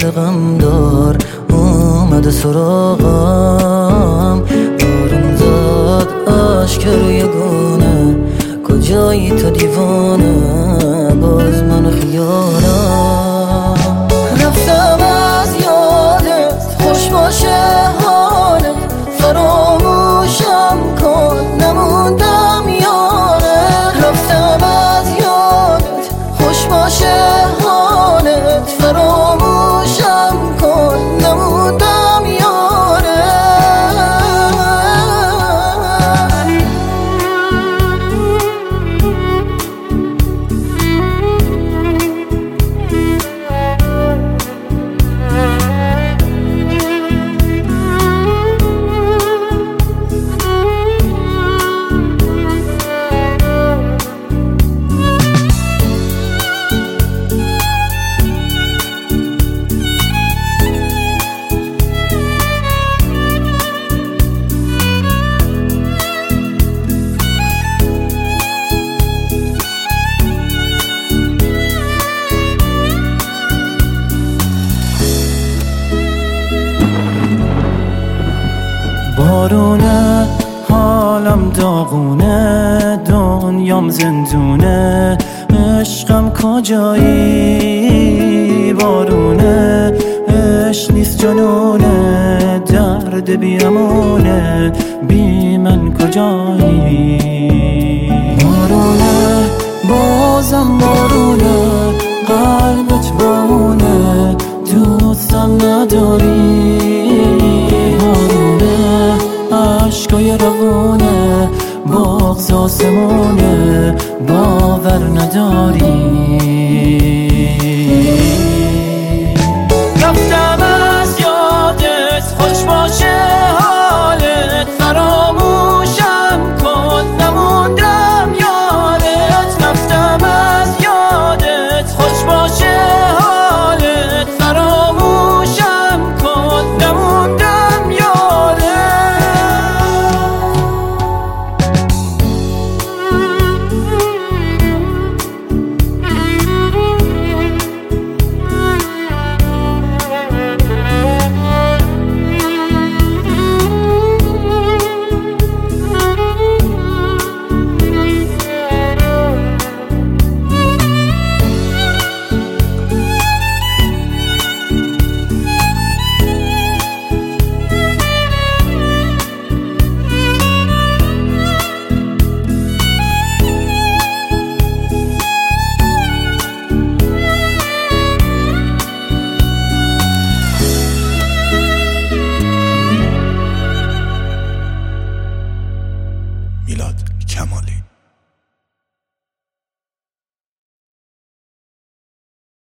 غم دار اومده سراغم. بارون زد عشق روی گونه، کجایی تو دیوانه باز من خیالم. رفتم از یادت خوش باشه حالت، فراموشم کن نموندم یاره. رفتم از یادت خوش باشه حالت، فراموشم کن نموندم یاره. بارونه حالم داغونه، دنیام زندونه، عشقم کجایی؟ بارونه عشق نیست جنونه، درد بیامونه، بی من کجایی؟ بارونه بازم بارونه، قلبت بارونه، دوستم نداری. عشقای روونه، بغض آسمونه، باور نداری. رفتم از یادت خوش باشه حالت، فراموشم کن نموندم یارت. رفتم از یادت خوش باشه حالت، فراموشم کن نموندم یارت. میلاد کمالی.